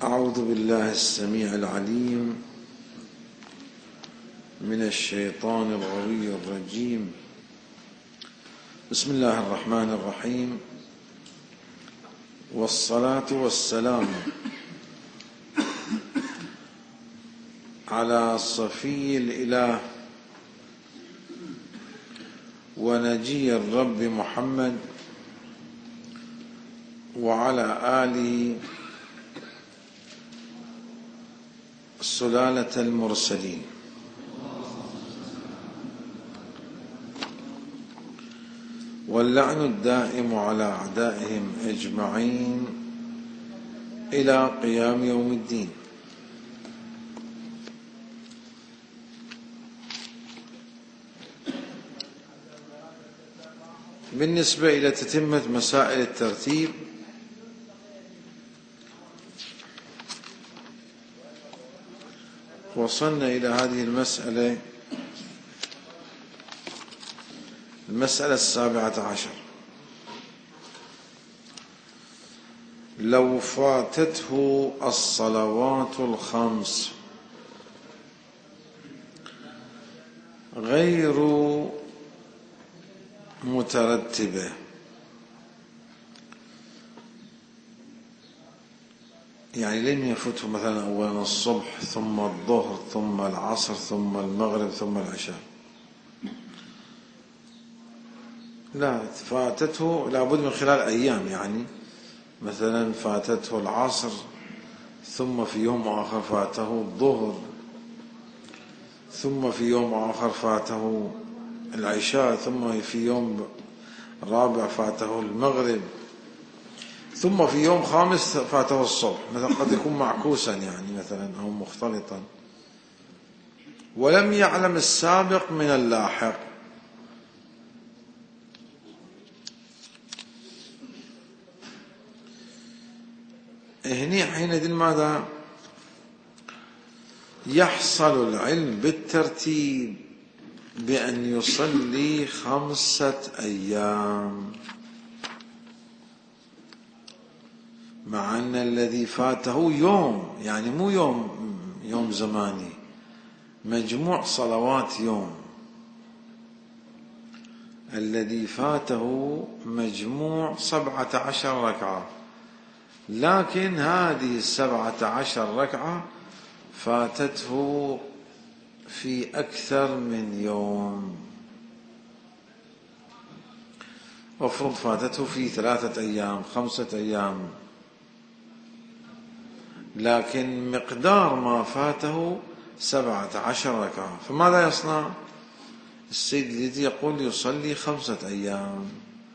أعوذ بالله السميع العليم من الشيطان الغوي الرجيم. بسم الله الرحمن الرحيم، والصلاة والسلام على صفي الإله ونجي الرب محمد وعلى آله سلالة المرسلين. واللعن الدائم على أعدائهم أجمعين إلى قيام يوم الدين. بالنسبة إلى تتمة مسائل الترتيب، وصلنا إلى هذه المسألة 17. لو فاتته الصلوات الخمس غير مترتبة، يعني لم يفته مثلا أولا الصبح ثم الظهر ثم العصر ثم المغرب ثم العشاء، لا، فاتته لابد من خلال أيام، يعني مثلا فاتته العصر ثم في يوم آخر فاته الظهر ثم في يوم آخر فاته العشاء ثم في يوم رابع فاته المغرب ثم في يوم خامس فاته الصبح، مثلا قد يكون معكوسا يعني مثلا أو مختلطا، ولم يعلم السابق من اللاحق. هنا حينئذ ماذا يحصل العلم بالترتيب؟ بأن يصلي 5 أيام، مع أن الذي فاته يوم، يعني مو يوم زماني، مجموع صلوات يوم، الذي فاته مجموع 17 ركعة، لكن هذه 17 ركعة فاتته في أكثر من يوم، وفرض فاتته في 3 أيام 5 أيام، لكن مقدار ما فاته 17 ركعة، فماذا يصنع؟ السيد الذي يقول يصلي 5 أيام.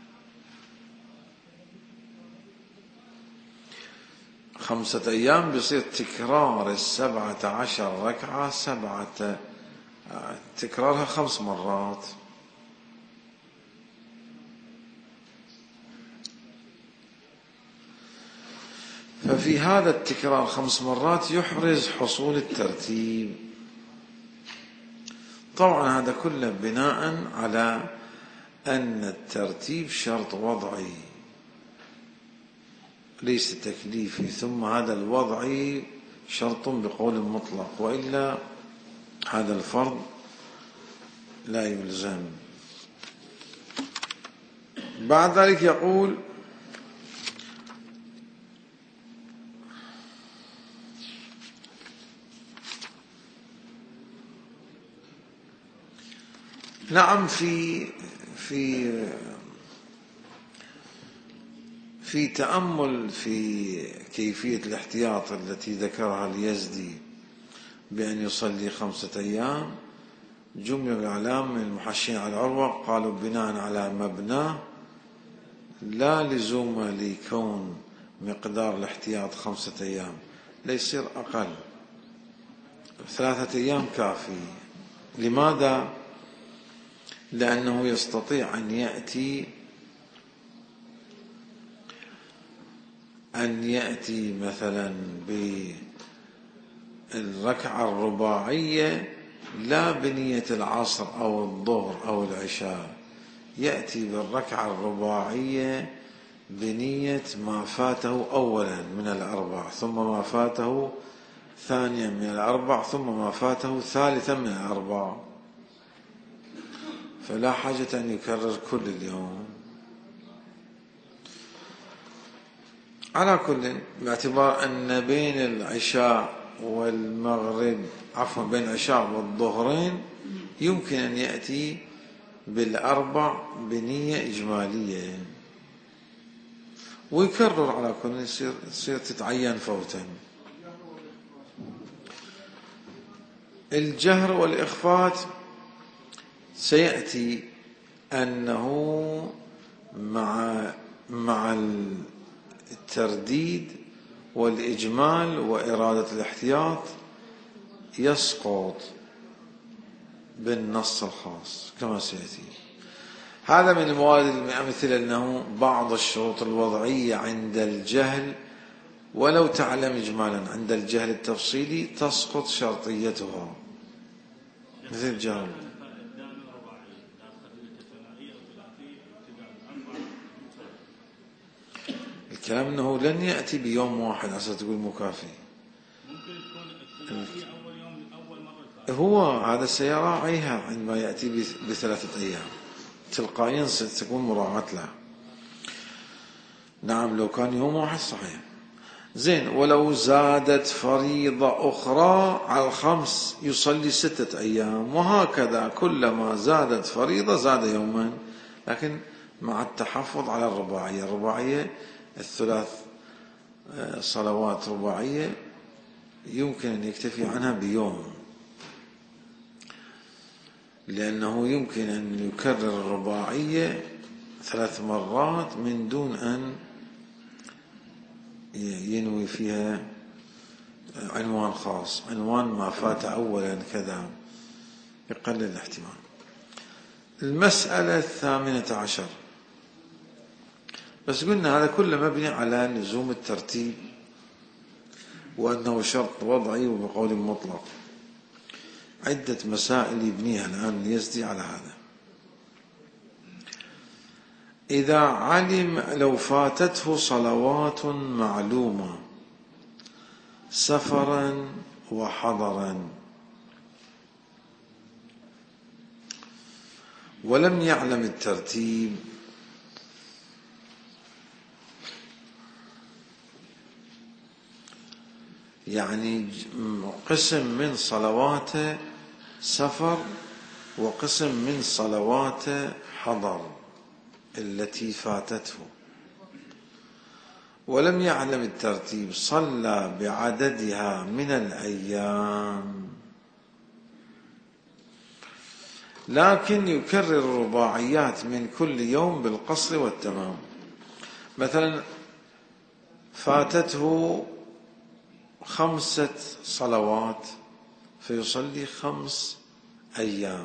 5 أيام بيصير تكرار 17 ركعة تكرارها 5 مرات، ففي هذا التكرار 5 مرات يحرز حصول الترتيب. طبعا هذا كله بناء على أن الترتيب شرط وضعي ليس تكليفي، ثم هذا الوضعي شرط بقول مطلق، وإلا هذا الفرض لا يلزم. بعد ذلك يقول: نعم، في تأمل في كيفية الاحتياط التي ذكرها اليزدي بأن يصلي 5 أيام، جملة الإعلام من المحشين على العروة قالوا بناء على مبناه لا لزوم لكون مقدار الاحتياط 5 أيام، ليصير أقل، 3 أيام كافي. لماذا؟ لأنه يستطيع أن يأتي مثلا بالركعة الرباعية لا بنية العصر أو الظهر أو العشاء، يأتي بالركعة الرباعية بنية ما فاته أولا من الأربع، ثم ما فاته ثانيا من الأربع، ثم ما فاته ثالثا من الأربع، فلا حاجة أن يكرر كل اليوم. على كل، باعتبار أن بين العشاء والمغرب، عفوا بين العشاء والظهرين يمكن أن يأتي بالأربع بنية إجمالية ويكرر، على كل يصير تتعين فوتا. الجهر والإخفات سيأتي أنه مع الترديد والإجمال وإرادة الاحتياط يسقط بالنص الخاص كما سيأتي. هذا من الموارد المثل أنه بعض الشروط الوضعية عند الجهل ولو تعلم إجمالا عند الجهل التفصيلي تسقط شرطيتها، مثل الجهل. الكلام أنه لن يأتي بيوم واحد عشان تقول مكافي. ممكن تكون أول يوم أول مرة هو هذا سيراعيها عندما يأتي بثلاثة أيام تلقائيا ستكون مراعاة لها. نعم لو كان يوم واحد صحيح. زين، ولو زادت فريضة أخرى على الخمس يصلي 6 أيام، وهكذا كلما زادت فريضة زاد يوما، لكن مع التحفظ على الرباعية. الرباعية الثلاث صلوات رباعية يمكن أن يكتفي عنها بيوم، لأنه يمكن أن يكرر الرباعية 3 مرات من دون أن ينوي فيها عنوان خاص، عنوان ما فات أولا كذا، يقلل الاحتمال. المسألة 18، بس قلنا هذا كله مبني على لزوم الترتيب وأنه شرط وضعي وبقول مطلق. عدة مسائل يبنيها الآن اليزدي على هذا. إذا علم لو فاتته صلوات معلومة سفرا وحضرا ولم يعلم الترتيب، يعني قسم من صلواته سفر وقسم من صلواته حضر التي فاتته، ولم يعلم الترتيب، صلى بعددها من الأيام، لكن يكرر الرباعيات من كل يوم بالقصر والتمام. مثلا فاتته 5 صلوات فيصلي 5 أيام.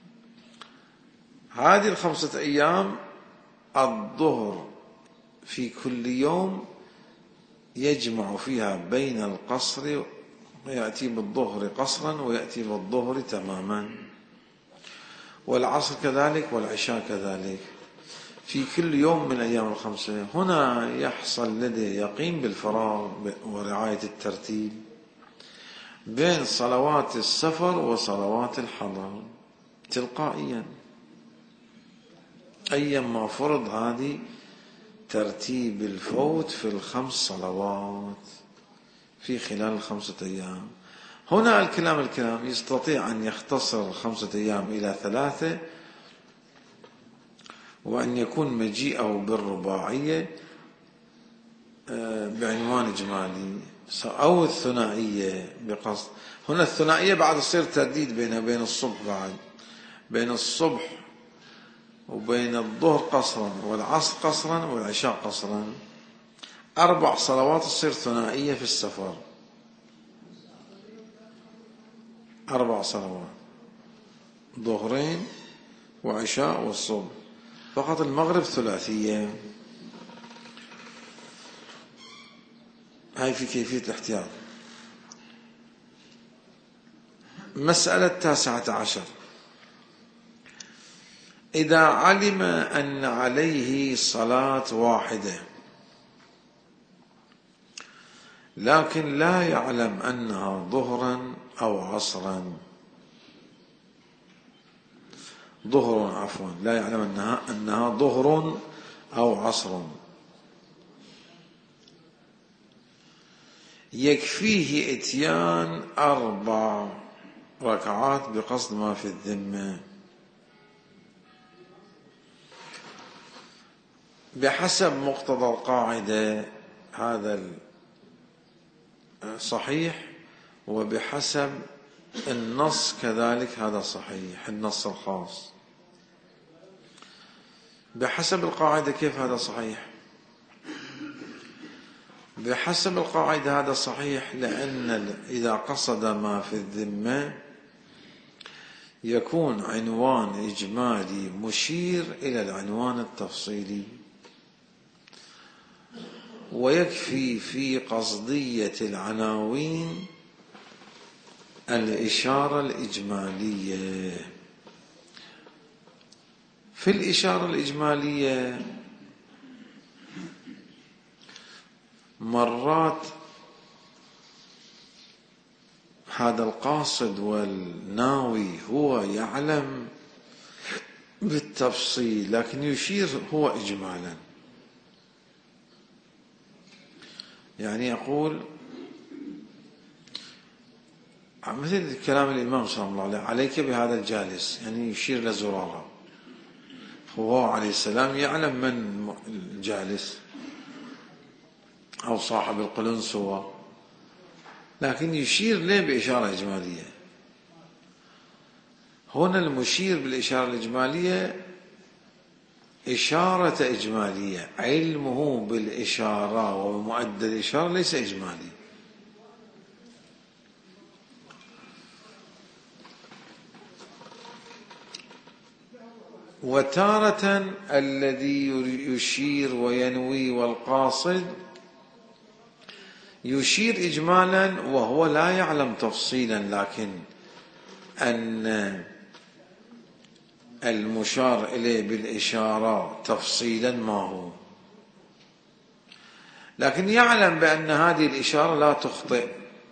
هذه ال5 أيام الظهر في كل يوم يجمع فيها بين القصر، ويأتي بالظهر قصرا ويأتي بالظهر تماما، والعصر كذلك والعشاء كذلك في كل يوم من أيام ال5. هنا يحصل لديه يقين بالفراغ ورعاية الترتيب بين صلوات السفر وصلوات الحضر تلقائيا، أيما فرض هذه ترتيب الفوت في ال5 صلوات في خلال ال5 أيام. هنا الكلام يستطيع أن يختصر 5 أيام إلى 3، وأن يكون مجيئه بالرباعية بعنوان إجمالي أو الثنائية بقصد. هنا الثنائية بعد تصير ترديد بين الصبح، بعد بين الصبح وبين الظهر قصرا والعصر قصرا والعشاء قصرا. 4 صلوات تصير ثنائية في السفر، 4 صلوات ظهرين وعشاء والصبح. فقط المغرب ثلاثية. هاي في كيفية الاحتياط. مسألة 19، إذا علم أن عليه صلاة واحدة لكن لا يعلم أنها ظهرا أو عصرا. لا يعلم أنها ظهر أو عصر. يكفيه إتيان 4 ركعات بقصد ما في الذمة. بحسب مقتضى القاعدة هذا صحيح، وبحسب النص كذلك هذا صحيح، النص الخاص. بحسب القاعدة كيف هذا صحيح؟ بحسب القاعدة هذا صحيح لأن إذا قصد ما في الذمة يكون عنوان إجمالي مشير إلى العنوان التفصيلي، ويكفي في قصدية العناوين الإشارة الإجمالية. في الإشارة الإجمالية مرات هذا القاصد والناوي هو يعلم بالتفصيل لكن يشير هو إجمالا. يعني يقول مثل كلام الإمام صلى الله عليه وسلم عليك بهذا الجالس، يعني يشير لزرارة. هو عليه السلام يعلم من الجالس أو صاحب القلنسوة، لكن يشير له بإشارة إجمالية. هنا المشير بالإشارة الإجمالية إشارة إجمالية، علمه بالإشارة ومؤدى الإشارة ليس إجمالي. وتارة الذي يشير وينوي والقاصد يشير إجمالا وهو لا يعلم تفصيلا، لكن أن المشار إليه بالإشارة تفصيلا ما هو، لكن يعلم بأن هذه الإشارة لا تخطئ.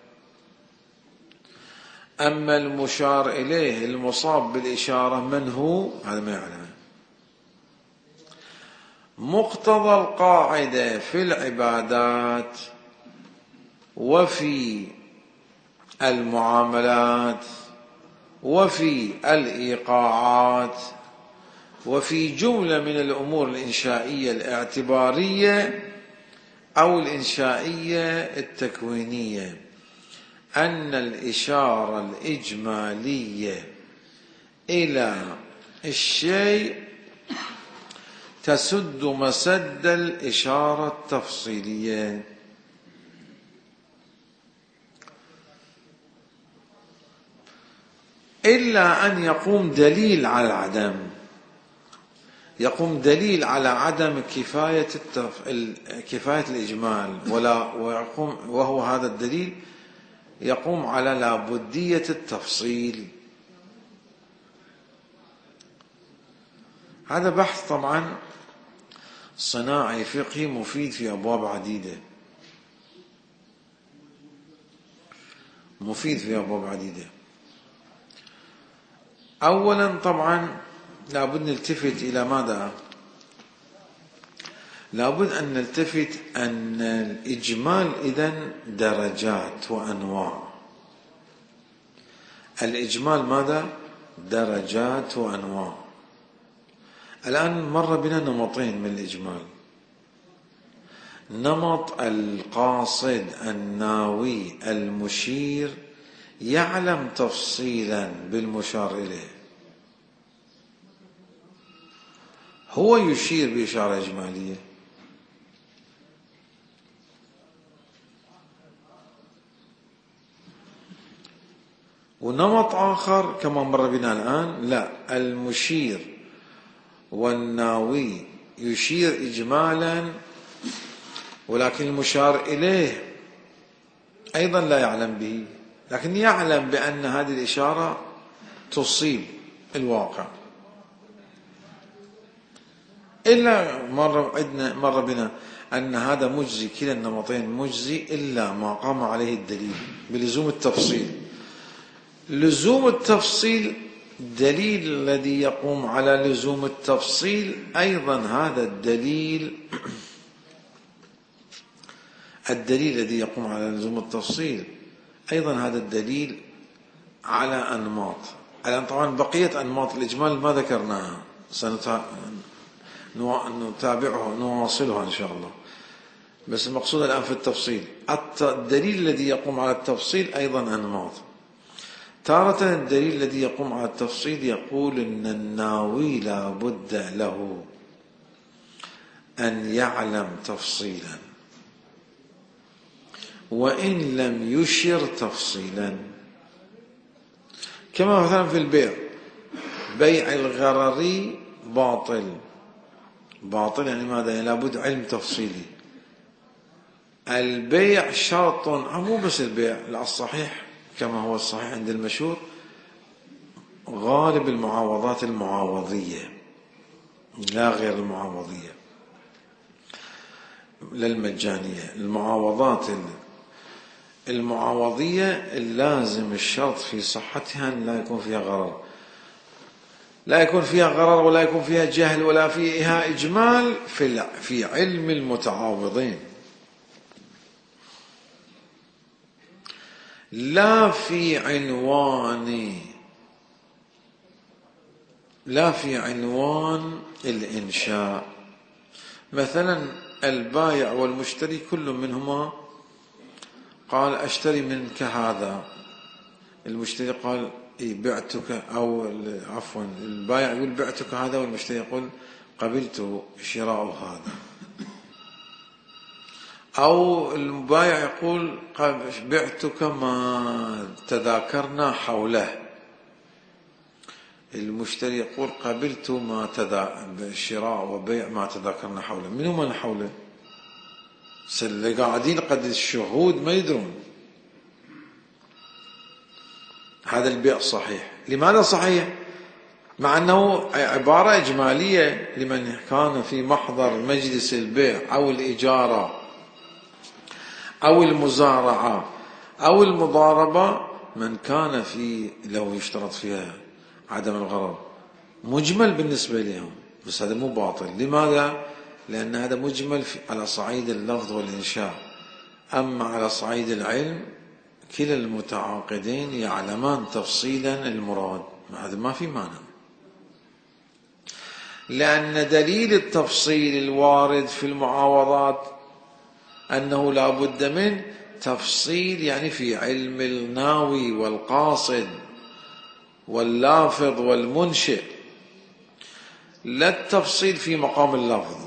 أما المشار إليه المصاب بالإشارة من هو؟ هذا ما يعلم. مقتضى القاعدة في العبادات وفي المعاملات وفي الإيقاعات وفي جملة من الأمور الإنشائية الاعتبارية أو الإنشائية التكوينية أن الإشارة الإجمالية إلى الشيء تسد مسد الإشارة التفصيلية. إلا أن يقوم دليل على العدم، يقوم دليل على عدم كفاية الإجمال، وهو هذا الدليل يقوم على لابدية التفصيل. هذا بحث طبعا صناعي فقهي مفيد في أبواب عديدة، مفيد في أبواب عديدة. أولا طبعا لابد نلتفت إلى ماذا؟ لابد أن نلتفت أن الإجمال إذن درجات وأنواع. الإجمال ماذا؟ درجات وأنواع. الآن مر بنا نمطين من الإجمال: نمط القاصد الناوي المشير يعلم تفصيلا بالمشار إليه، هو يشير بإشارة إجمالية. ونمط آخر كما مر بنا الآن، لا، المشير والناوي يشير إجمالا ولكن المشار إليه أيضا لا يعلم به، لكن يعلم بأن هذه الإشارة تصيب الواقع. إلا مر بنا أن هذا مجزي، كلا النمطين مجزي إلا ما قام عليه الدليل بلزوم التفصيل. لزوم التفصيل الدليل الذي يقوم على لزوم التفصيل أيضا هذا الدليل الذي يقوم على لزوم التفصيل أيضا هذا الدليل على أنماط. الآن طبعا بقية أنماط الإجمال ما ذكرناها، نتابعها نواصلها إن شاء الله، بس المقصود الآن في التفصيل. الدليل الذي يقوم على التفصيل أيضا أنماط. تارة الدليل الذي يقوم على التفصيل يقول إن الناوي لا بد له أن يعلم تفصيلا وإن لم يشر تفصيلا، كما مثلا في البيع، بيع الغرر باطل. باطل يعني ماذا؟ يعني لابد علم تفصيلي. البيع شرط، مو بس البيع، لا، الصحيح كما هو الصحيح عند المشهور غالب المعاوضات المعاوضية لا غير المعاوضية لا المجانية. المعاوضات المعاوضية اللازم الشرط في صحتها أن لا يكون فيها غرر، لا يكون فيها غرر ولا يكون فيها جهل ولا فيها إجمال في علم المتعاوضين، لا في عنوان الإنشاء. مثلا البائع والمشتري كل منهما قال أشتري منك هذا، المشتري قال بعتك، أو عفوا البائع يقول بعتك هذا والمشتري يقول قبلت شراء هذا، أو البائع يقول بعتك ما تذاكرنا حوله، المشتري يقول قبلت ما شراء وبيع ما تذاكرنا حوله. من هم من حوله؟ اللي قاعدين قد الشهود ما يدرون. هذا البيع صحيح. لماذا صحيح؟ مع أنه عبارة إجمالية لمن كان في محضر مجلس البيع أو الإجارة أو المزارعة أو المضاربة، من كان في لو يشترط فيها عدم الغرر مجمل بالنسبة لهم، بس هذا مو باطل. لماذا؟ لأن هذا مجمل على صعيد اللفظ والإنشاء، أما على صعيد العلم كلا المتعاقدين يعلمان تفصيلا المراد، هذا ما في مانع. لأن دليل التفصيل الوارد في المعاوضات أنه لا بد من تفصيل، يعني في علم الناوي والقاصد واللافظ والمنشئ، لا التفصيل في مقام اللفظ.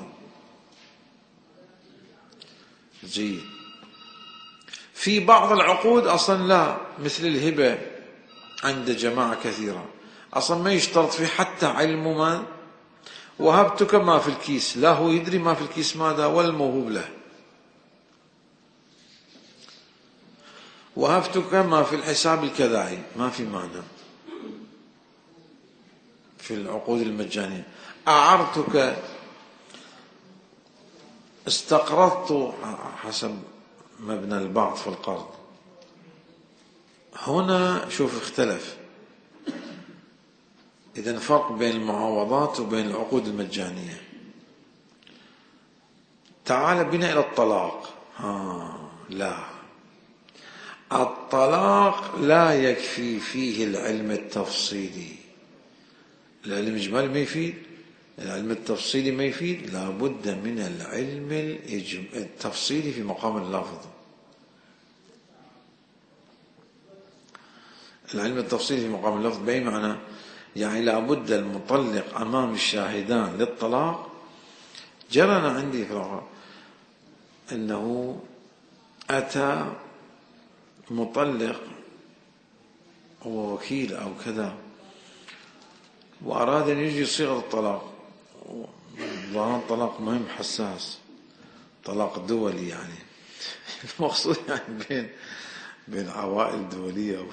جيد. في بعض العقود أصلا لا، مثل الهبة عند جماعة كثيرة أصلا ما يشترط فيه حتى علم من وهبتك ما في الكيس، لا هو يدري ما في الكيس ماذا ولا الموهوب له. وهبتك ما في الحساب الكذائي، ما في معنى في العقود المجانية. أعرتك، استقرضت حسب مبنى البعض في القرض. هنا شوف اختلف. إذن فرق بين المعاوضات وبين العقود المجانية. تعال بنا إلى الطلاق. لا، الطلاق لا يكفي فيه العلم التفصيلي. العلم الإجمالي ما يفيد، العلم التفصيلي ما يفيد، لا بد من العلم التفصيلي في مقام اللفظ. العلم التفصيلي في مقام اللفظ بأي معنى؟ يعني لا بد المطلق أمام الشاهدان للطلاق. جرنا عندي في العقد أنه أتى مطلق ووكيل أو كذا وأراد أن يجري صيغة الطلاق. ظاهر الطلاق مهم حساس، طلاق دولي، يعني المقصود يعني بين عوائل دولية.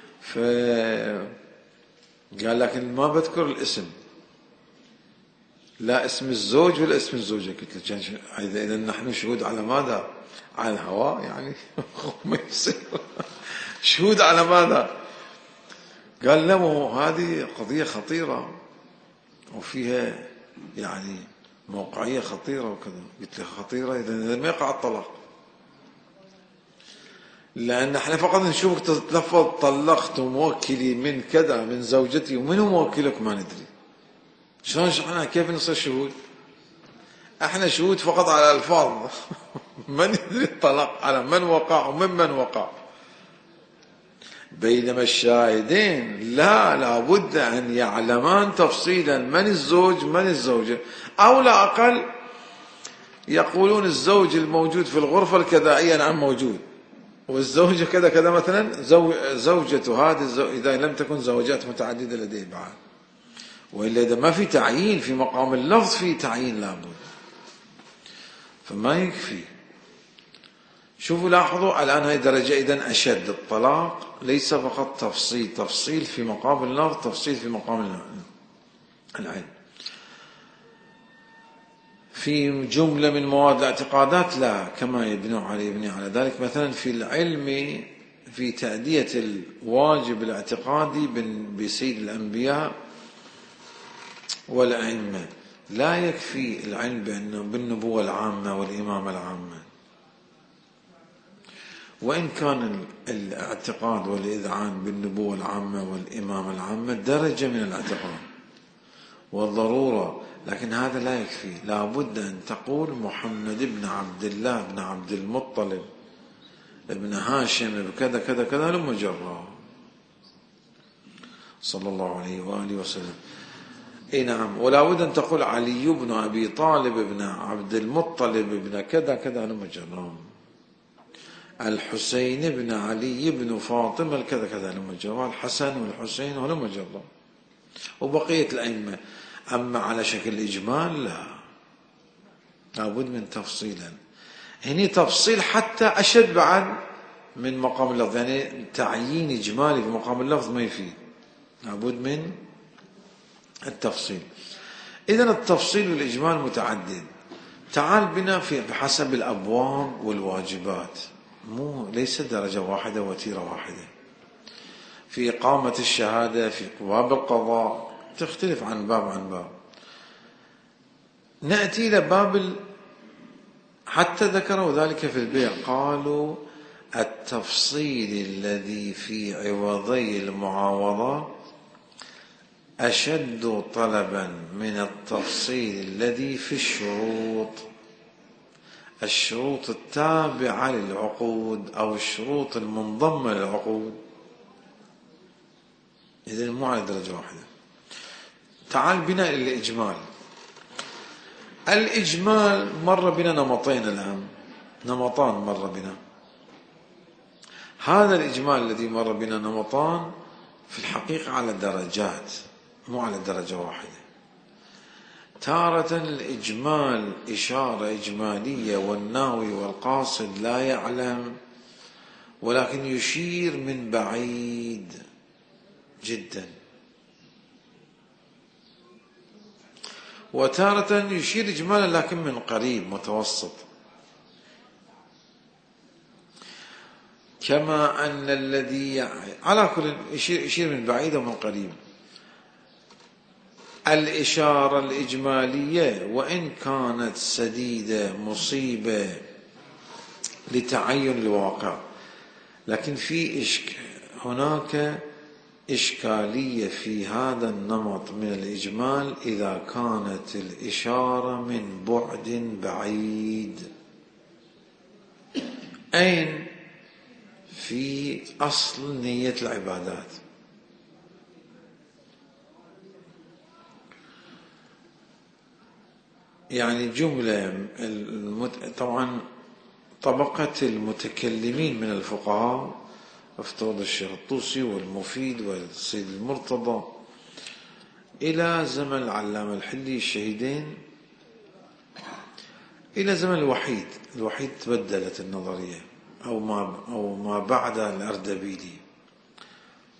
فقال لكن ما بذكر الاسم، لا اسم الزوج ولا اسم الزوجة. قلت له إذا نحن شهود على ماذا؟ على الهواء يعني. ما يصير شهود على ماذا؟ قال له هذه قضية خطيرة وفيها يعني موقعية خطيرة وكذا. قلت له خطيرة إذا ما يقع الطلاق، لأن احنا فقط نشوفك تتلفظ طلقت موكلي من كذا من زوجتي، ومن هو موكلك ما ندري. شلون احنا كيف نصير شهود؟ احنا شهود فقط على الألفاظ. ما ندري الطلاق على من وقع وممن وقع. بينما الشاهدين لابد أن يعلمان تفصيلا من الزوج من الزوجة، أو لا أقل يقولون الزوج الموجود في الغرفة الكذائية نعم موجود، والزوجة كذا كذا مثلا زوجته هذه إذا لم تكن زوجات متعددة لديه بعد. وإلا إذا ما في تعيين في مقام اللفظ في تعيين لابد، فما يكفي. شوفوا لاحظوا الآن هاي درجة إذن أشد. الطلاق ليس فقط تفصيل في مقام اللفظ، تفصيل في مقام العلم. في جملة من مواد الاعتقادات لا، كما يبني على ذلك مثلا في العلم في تأدية الواجب الاعتقادي بسيد الأنبياء والأئمة. لا يكفي العلم بالنبوة العامة والإمامة العامة، وإن كان الاعتقاد والإذعان بالنبوة العامة والإمامة العامة درجة من الاعتقاد والضرورة، لكن هذا لا يكفي. لا بد أن تقول محمد بن عبد الله بن عبد المطلب ابن هاشم بكذا كذا كذا لما جرى صلى الله عليه وآله وسلم. اي نعم. ولا بد أن تقول علي بن أبي طالب بن عبد المطلب بن كذا كذا لما جرى، الحسين بن علي بن فاطمة كذا كذا لما جرى، الحسن والحسين ولما جرى، وبقية الأئمة. أما على شكل إجمال لا، لابد من تفصيلا. هني تفصيل حتى أشد بعد من مقام اللفظ، يعني تعيين إجمالي في مقام اللفظ ما يفيد، لابد من التفصيل. إذن التفصيل والإجمال متعدد. تعال بنا بحسب الأبواب والواجبات، ليس درجة واحدة وتيرة واحدة. في إقامة الشهادة في باب القضاء تختلف عن باب. نأتي إلى باب حتى ذكروا ذلك في البيع، قالوا التفصيل الذي في عوضي المعاوضة أشد طلبا من التفصيل الذي في الشروط التابعة للعقود أو الشروط المنضمة للعقود. إذن مو على درجة واحدة. تعال بنا إلى الإجمال. الإجمال مر بنا نمطين الآن، نمطان مر بنا. هذا الإجمال الذي مر بنا نمطان في الحقيقة على درجات، مو على درجة واحدة. تارة الإجمال إشارة إجمالية والناوي والقاصد لا يعلم، ولكن يشير من بعيد جدا. وتارة يشير إجمالا لكن من قريب متوسط، كما أن الذي على كل يشير من بعيد ومن قريب. الإشارة الإجمالية وإن كانت سديدة مصيبة لتعين الواقع، لكن في هناك إشكالية في هذا النمط من الإجمال إذا كانت الإشارة من بعد بعيد. أين؟ في أصل نية العبادات. يعني جملة طبعا طبقة المتكلمين من الفقهاء، افترض الشيخ الطوسي والمفيد والسيد المرتضى إلى زمن العلامة الحلي الشهيدين، إلى زمن الوحيد تبدلت النظرية، أو ما بعد الأردبيلي،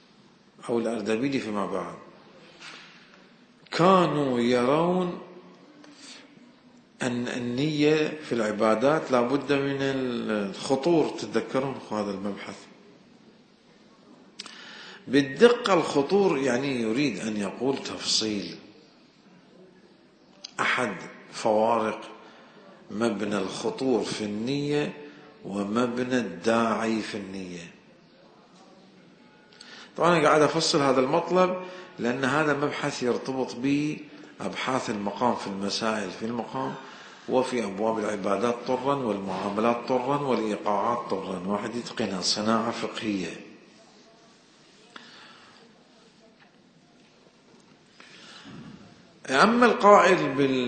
أو الأردبيلي فيما بعد. كانوا يرون أن النية في العبادات لا بد من الخطور. تتذكرون هذا المبحث بالدقة. الخطور يعني يريد أن يقول تفصيل أحد فوارق مبنى الخطور في النية ومبنى الداعي في النية. طبعا أنا قاعد أفصل هذا المطلب لأن هذا مبحث يرتبط بأبحاث المقام في المسائل في المقام وفي أبواب العبادات طرا والمعاملات طرا والإيقاعات طرا، واحد يتقنها صناعة فقهية. أما القائل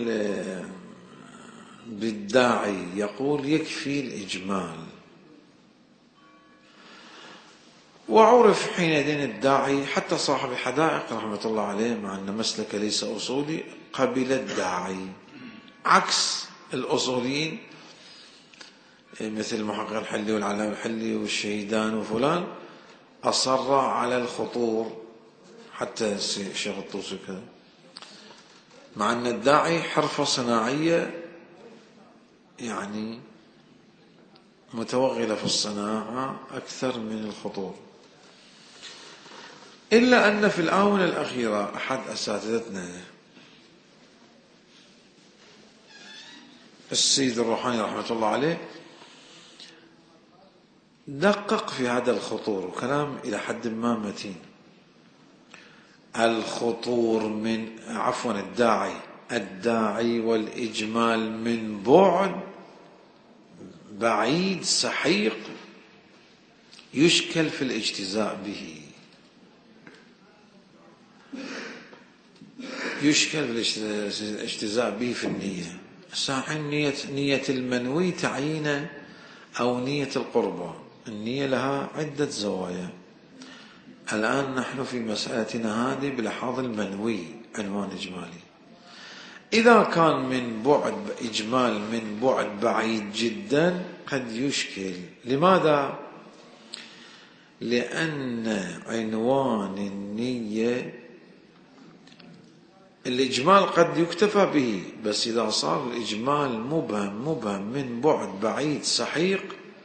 بالداعي يقول يكفي الإجمال، وعرف حينئذ الداعي حتى صاحب الحدائق رحمة الله عليه مع أن مسلك ليس أصولي قبل الداعي، عكس الأصوليين مثل المحقق الحلي والعلامة الحلي والشهيدان وفلان أصر على الخطور، حتى الشيخ الطوسي كذا، مع أن الداعي حرفة صناعية يعني متوغلة في الصناعة أكثر من الخطور. إلا أن في الآونة الأخيرة أحد أساتذتنا السيد الروحاني رحمة الله عليه دقق في هذا الخطور، وكلام إلى حد ما متين. الخطور من الداعي والإجمال من بعد بعيد سحيق يشكل في الاجتزاء به، يشكل في الاجتزاء به في النية. ساحن نية المنوي تعيين أو نية القربة، النية لها عدة زوايا. الآن نحن في مسألتنا هذه بلحاظ المنوي عنوان إجمالي. إذا كان من بعد إجمال من بعد بعيد جدا قد يشكل. لماذا؟ لأن عنوان النية الإجمال قد يكتفى به، بس إذا صار الإجمال مبهم من بعد بعيد سحيق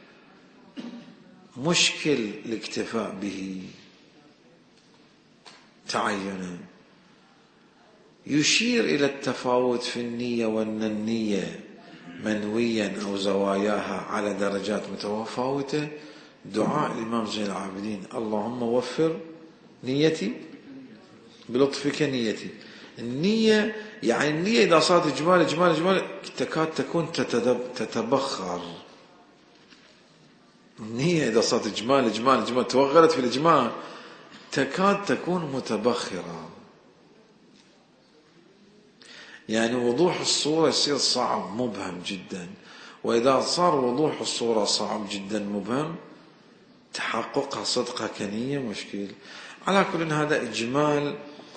مشكل الاكتفاء به تعينا. يشير إلى التفاوت في النية، وأن النية منويا أو زواياها على درجات متفاوتة. دعاء الإمام زين العابدين اللهم وفر نيتي بلطفك نيتي. النية يعني النية إذا صارت إجمال تكاد تكون تتبخر. النية إذا صارت إجمال توغلت في الإجمال تكاد تكون متبخرة، يعني وضوح الصورة يصير صعب مبهم جدا. وإذا صار وضوح الصورة صعب جدا مبهم تحققها صدقها كنية مشكل. على كل هذا إجمال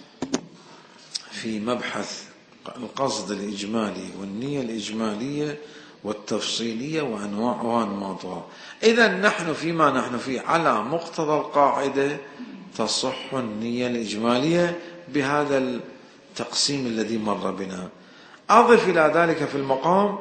في مبحث القصد الإجمالي والنية الإجمالية والتفصيلية وأنواعها وأنماطها. إذا نحن فيما نحن فيه على مقتضى القاعدة تصح النية الإجمالية بهذا التقسيم الذي مر بنا. أضف إلى ذلك في المقام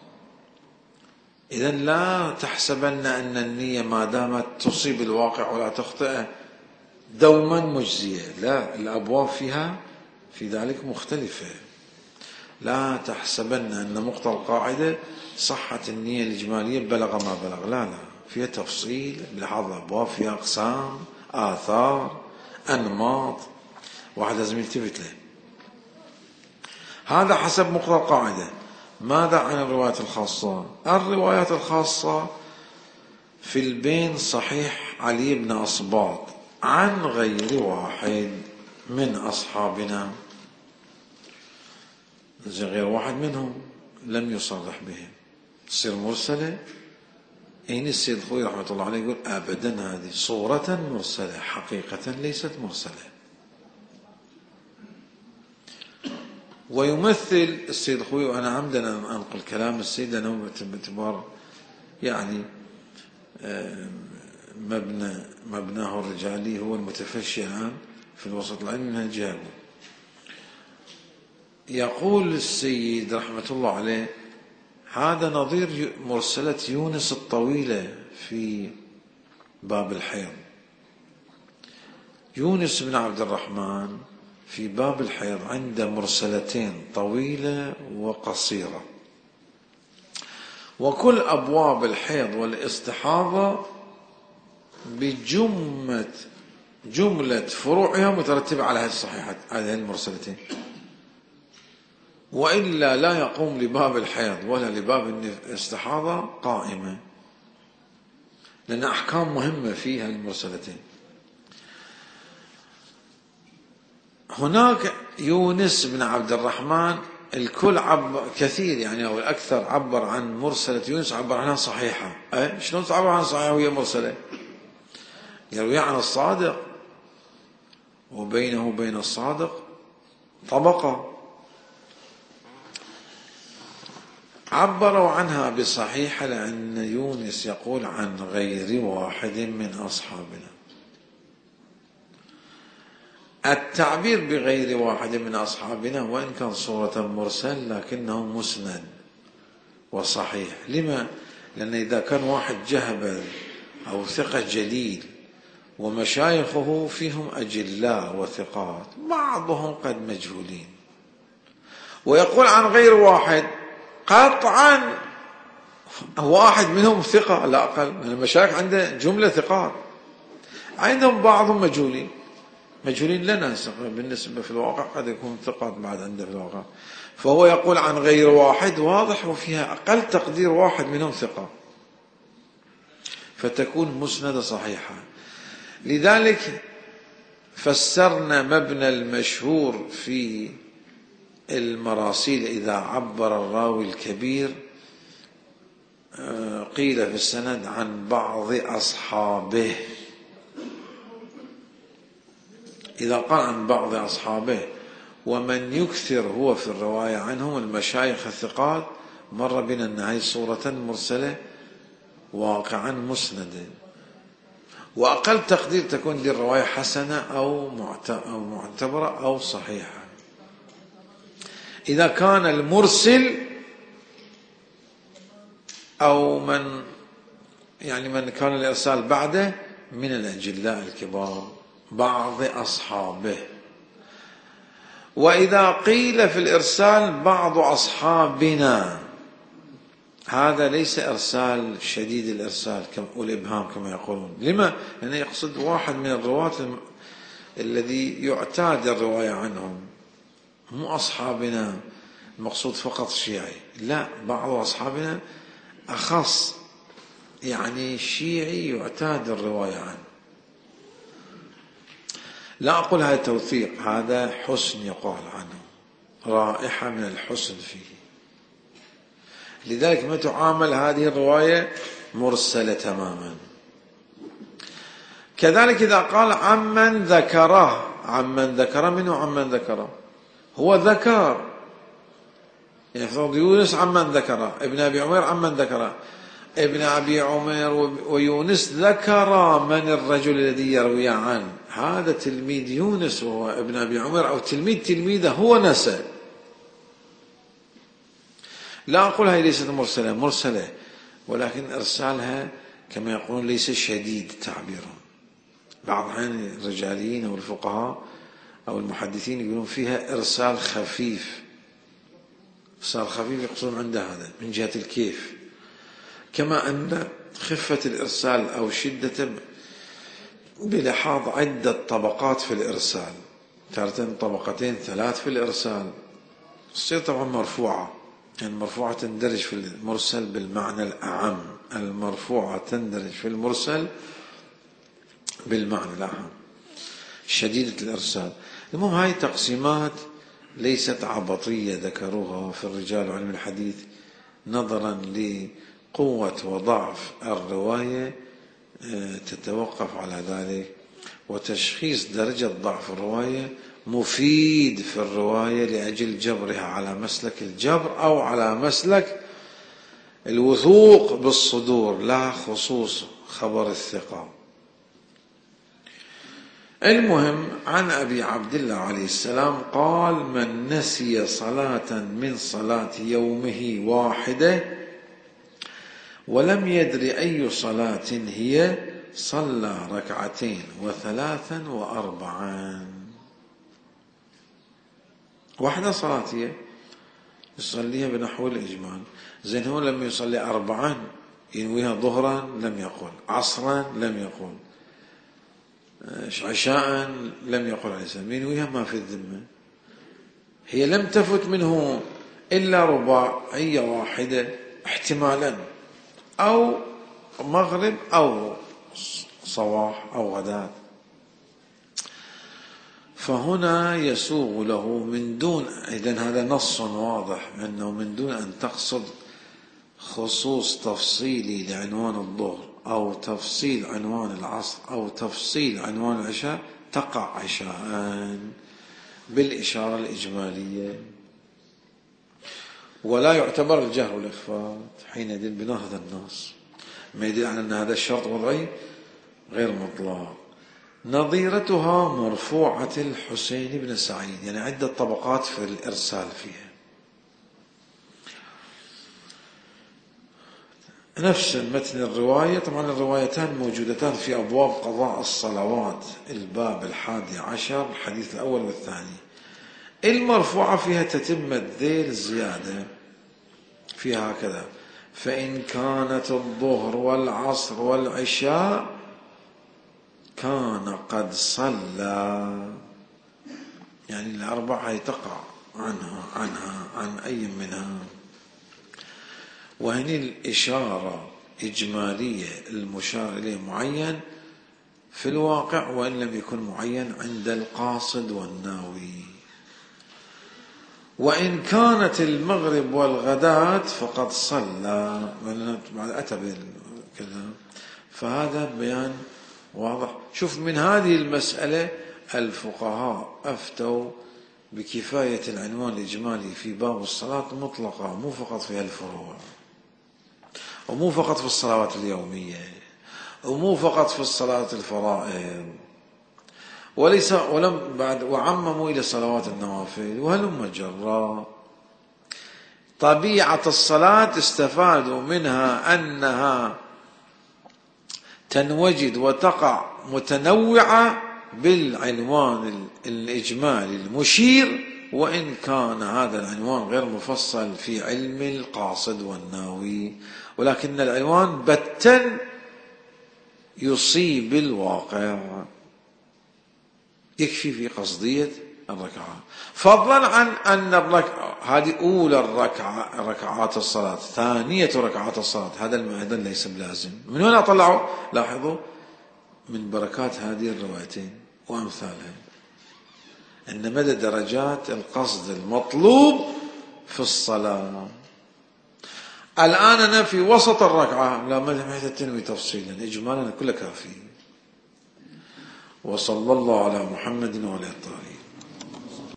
إذا لا تحسبن أن النية ما دامت تصيب الواقع ولا تخطئه دوما مجزية، لا، الأبواب فيها في ذلك مختلفة. لا تحسبن أن مقتضى القاعدة صحة النية الإجمالية بلغ ما بلغ، لا، فيها تفصيل بلحاظ الأبواب، فيها أقسام، آثار، أنماط، واحد لازم يلتفت له. هذا حسب مقتضى القاعدة. ماذا عن الروايات الخاصة؟ الروايات الخاصة في البين صحيح علي بن أصباط عن غير واحد من أصحابنا، غير واحد منهم لم يصرح به، تصير مرسلة. إن السيد خوي رحمة الله عليه يقول أبدا هذه صورة مرسلة، حقيقة ليست مرسلة. ويمثل السيد خوي، وأنا عمدا أنقل كلام السيد لأنه باعتبار يعني مبناه الرجالي هو المتفشي الآن في الوسط العلمي من الجهة. يقول السيد رحمة الله عليه هذا نظير مرسلة يونس الطويلة في باب الحيض. يونس بن عبد الرحمن في باب الحيض عنده مرسلتين طويلة وقصيرة، وكل أبواب الحيض والاستحاضة جملة فروعها مترتبة على هذه الصحيحات، على هذه المرسلتين، وإلا لا يقوم لباب الحيض ولا لباب الاستحاضة قائمة، لأن أحكام مهمة فيها المرسلتين. هناك يونس بن عبد الرحمن الكل كثير يعني أو الأكثر عبر عن مرسلة يونس، عبر عنها صحيحة. شلون تعبر عن صحيحة وهي مرسلة؟ يروي عن الصادق وبينه وبين الصادق طبقة، عبروا عنها بصحيحة لأن يونس يقول عن غير واحد من أصحابنا. التعبير بغير واحد من أصحابنا وإن كان صورة مرسل لكنه مسند وصحيح. لما؟ لأن إذا كان واحد جهبذ أو ثقة جليل ومشايخه فيهم أجلاء وثقات، بعضهم قد مجهولين، ويقول عن غير واحد، قطعا واحد منهم ثقة على الأقل، المشايخ عنده جملة ثقات، عندهم بعضهم مجهولين لنا بالنسبة في الواقع، قد يكون ثقات بعد عنده في الواقع. فهو يقول عن غير واحد واضح وفيها أقل تقدير واحد منهم ثقة، فتكون مسندة صحيحة. لذلك فسرنا مبنى المشهور في المراسيل إذا عبر الراوي الكبير قيل في السند عن بعض أصحابه، إذا قال عن بعض أصحابه ومن يكثر هو في الرواية عنهم المشايخ الثقات، مر بنا أن هذه صورة مرسلة واقعا مسندة، وأقل تقدير تكون دي الرواية حسنة أو معتبرة أو صحيحة. إذا كان المرسل أو من كان الإرسال بعده من الأجلاء الكبار بعض أصحابه. وإذا قيل في الإرسال بعض أصحابنا، هذا ليس إرسال شديد الإرسال والإبهام كما يقولون. لما؟ لأنه يقصد واحد من الرواة الذي يعتاد الرواية عنهم، مو أصحابنا المقصود فقط شيعي، لا، بعض أصحابنا أخص، يعني شيعي يعتاد الرواية عنه. لا أقول هذا توثيق، هذا حسن يقال عنه، رائحة من الحسن فيه. لذلك ما تعامل هذه الرواية مرسلة تماما. كذلك إذا قال عمن ذكره، منه عمن ذكره، هو ذكر، يعني يونس عمن ذكره، ابن أبي عمر عمن ذكره، ابن أبي عمر ويونس ذكر من الرجل الذي يروي عنه، هذا تلميذ يونس وهو ابن أبي عمر، أو تلميذه هو نسى. لا أقول هذه ليست مرسلة، ولكن إرسالها كما يقولون ليس شديد تعبيرهم. بعض عن الرجاليين أو الفقهاء أو المحدثين يقولون فيها إرسال خفيف. إرسال خفيف يقصدون عند هذا من جهة الكيف، كما أن خفة الإرسال أو شدة بلحاظ عدة طبقات في الإرسال، تارة طبقتين 3 في الإرسال، تصير طبعا مرفوعة، يعني المرفوعة تندرج في المرسل بالمعنى الأعم، المرفوعة تندرج في المرسل بالمعنى الأعم، شديدة الإرسال. المهم هاي تقسيمات ليست عبطية ذكروها في الرجال وعلم الحديث نظرا لقوة وضعف الرواية، تتوقف على ذلك، وتشخيص درجة ضعف الرواية مفيد في الرواية لأجل جبرها على مسلك الجبر أو على مسلك الوثوق بالصدور، لا خصوص خبر الثقة. المهم عن أبي عبد الله عليه السلام قال: من نسي صلاة من صلاة يومه واحدة ولم يدر أي صلاة هي صلى 2 و3 و4. واحدة صلاة هي يصليها بنحو الإجمال. زين هو لما يصلي 4 ينويها ظهرا لم يقل، عصرا لم يقل، عشاء لم يقل عليه السلام، ينويها ما في الذمة. هي لم تفت منه إلا رباعية واحدة احتمالا، أو مغرب أو صباح أو غداء، فهنا يسوغ له من دون، إذن هذا نص واضح أنه من دون أن تقصد خصوص تفصيلي لعنوان الظهر أو تفصيل عنوان العصر أو تفصيل عنوان العشاء تقع عشاء بالإشارة الإجمالية، ولا يعتبر الجهر والإخفاء حين يدل بناء هذا النص، ما يدل على أن هذا الشرط وضعي غير مطلق. نظيرتها مرفوعة الحسين بن سعيد، يعني عدة طبقات في الإرسال فيها. نفس متن الرواية، طبعا الروايتان موجودتان في أبواب قضاء الصلوات، الباب 11 الحديث الأول والثاني. المرفوعة فيها تتمة ذيل زيادة فيها هكذا: فإن كانت الظهر والعصر والعشاء كان قد صلى، يعني الأربعة تقع عن أي منها. وهني الإشارة إجمالية، المشار إليه معين في الواقع وإن لم يكن معين عند القاصد والناوي. وإن كانت المغرب والغداة فقد صلى، بعد أتى كذا، فهذا بيان واضح. شوف من هذه المسألة الفقهاء أفتوا بكفاية العنوان الإجمالي في باب الصلاة مطلقة، مو فقط في الفروع، ومو فقط في الصلوات اليومية، ومو فقط في الصلاة الفرائض، ولم بعد وعمموا إلى صلوات النوافل وهلم جرا. طبيعة الصلاة استفادوا منها أنها تنوجد وتقع متنوعة بالعنوان الإجمالي المشير، وإن كان هذا العنوان غير مفصل في علم القاصد والناوي، ولكن العنوان بتاً يصيب الواقع، يكفي في قصدية الركعة، فضلا عن أن هذه أولى ركعات الصلاة، ثانية ركعات الصلاة، هذا أيضا ليس بلازم. من هنا طلعوا، لاحظوا من بركات هذه الروايتين وأمثالها أن مدى درجات القصد المطلوب في الصلاة. الآن أنا في وسط الركعة، لا ما محتاج تنوي تفصيلا، إجمالا كله كافي. وصلى الله على محمد وعلى آله.